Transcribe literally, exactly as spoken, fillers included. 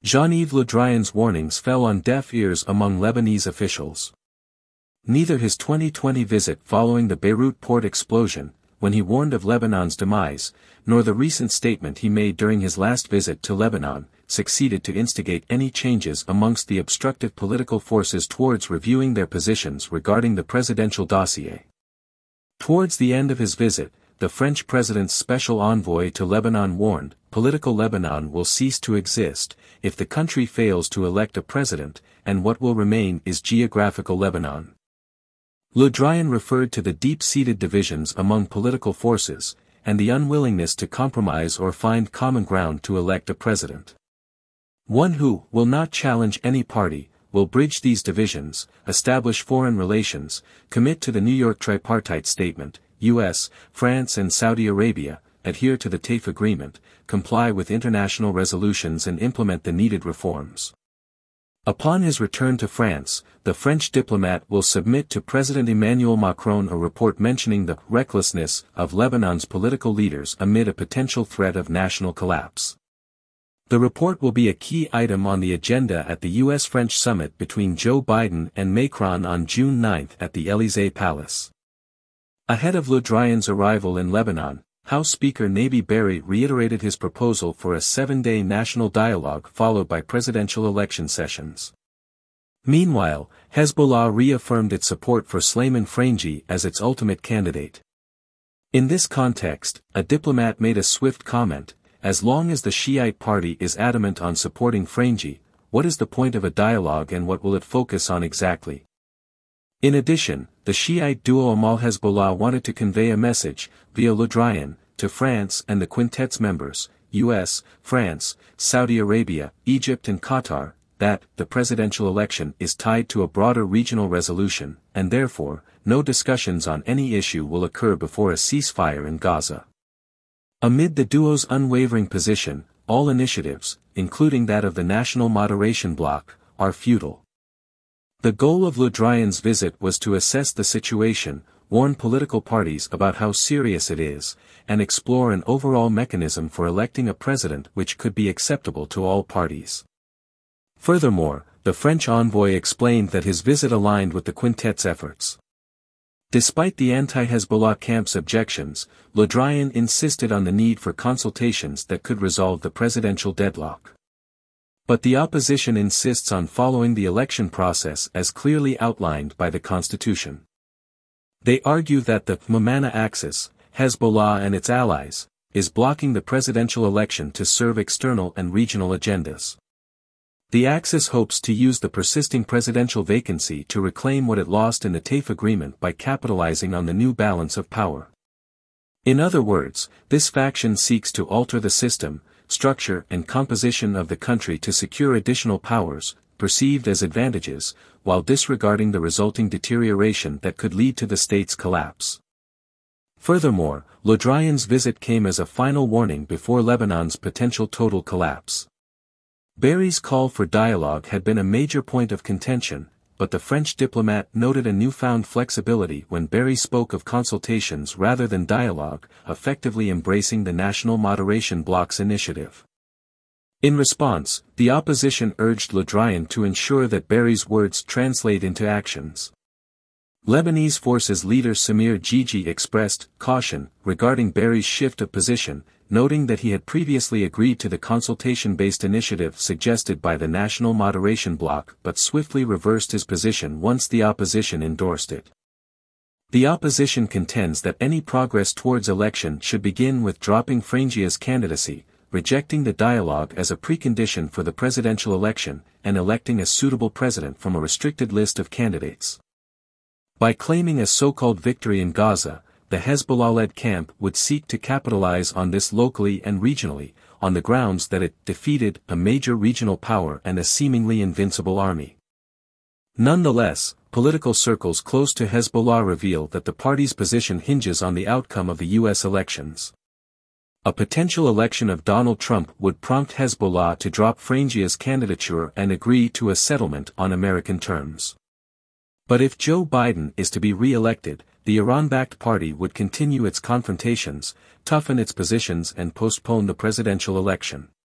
Jean-Yves Le Drian's warnings fell on deaf ears among Lebanese officials. Neither his twenty twenty visit following the Beirut port explosion, when he warned of Lebanon's demise, nor the recent statement he made during his last visit to Lebanon, succeeded to instigate any changes amongst the obstructive political forces towards reviewing their positions regarding the presidential dossier. Towards the end of his visit, the French president's special envoy to Lebanon warned, political Lebanon will cease to exist, if the country fails to elect a president, and what will remain is geographical Lebanon. Le Drian referred to the deep-seated divisions among political forces, and the unwillingness to compromise or find common ground to elect a president. One who will not challenge any party, will bridge these divisions, establish foreign relations, commit to the New York Tripartite Statement, U S, France and Saudi Arabia, adhere to the TAIF agreement, comply with international resolutions and implement the needed reforms. Upon his return to France, the French diplomat will submit to President Emmanuel Macron a report mentioning the recklessness of Lebanon's political leaders amid a potential threat of national collapse. The report will be a key item on the agenda at the U S French summit between Joe Biden and Macron on June ninth at the Élysée Palace. Ahead of Le Drian's arrival in Lebanon, House Speaker Nabi Berri reiterated his proposal for a seven-day national dialogue followed by presidential election sessions. Meanwhile, Hezbollah reaffirmed its support for Sleiman Frangi as its ultimate candidate. In this context, a diplomat made a swift comment: as long as the Shiite party is adamant on supporting Frangi, what is the point of a dialogue and what will it focus on exactly? In addition, the Shiite duo Amal Hezbollah wanted to convey a message, via Le Drian, to France and the quintet's members, U S, France, Saudi Arabia, Egypt and Qatar, that the presidential election is tied to a broader regional resolution, and therefore, no discussions on any issue will occur before a ceasefire in Gaza. Amid the duo's unwavering position, all initiatives, including that of the National Moderation Bloc, are futile. The goal of Le Drian's visit was to assess the situation, warn political parties about how serious it is, and explore an overall mechanism for electing a president which could be acceptable to all parties. Furthermore, the French envoy explained that his visit aligned with the quintet's efforts. Despite the anti-Hezbollah camp's objections, Le Drian insisted on the need for consultations that could resolve the presidential deadlock. But the opposition insists on following the election process as clearly outlined by the Constitution. They argue that the Mamana Axis, Hezbollah and its allies, is blocking the presidential election to serve external and regional agendas. The Axis hopes to use the persisting presidential vacancy to reclaim what it lost in the TAIF agreement by capitalizing on the new balance of power. In other words, this faction seeks to alter the system, structure and composition of the country to secure additional powers, perceived as advantages, while disregarding the resulting deterioration that could lead to the state's collapse. Furthermore, Le Drian's visit came as a final warning before Lebanon's potential total collapse. Berri's call for dialogue had been a major point of contention, but the French diplomat noted a newfound flexibility when Berri spoke of consultations rather than dialogue, effectively embracing the National Moderation Bloc's initiative. In response, the opposition urged Le Drian to ensure that Berri's words translate into actions. Lebanese forces leader Samir Gigi expressed caution regarding Berri's shift of position, noting that he had previously agreed to the consultation-based initiative suggested by the National Moderation Bloc but swiftly reversed his position once the opposition endorsed it. The opposition contends that any progress towards election should begin with dropping Frangi's candidacy, rejecting the dialogue as a precondition for the presidential election, and electing a suitable president from a restricted list of candidates. By claiming a so-called victory in Gaza, the Hezbollah-led camp would seek to capitalize on this locally and regionally, on the grounds that it defeated a major regional power and a seemingly invincible army. Nonetheless, political circles close to Hezbollah reveal that the party's position hinges on the outcome of the U S elections. A potential election of Donald Trump would prompt Hezbollah to drop Frangi's candidature and agree to a settlement on American terms. But if Joe Biden is to be re-elected, the Iran-backed party would continue its confrontations, toughen its positions and postpone the presidential election.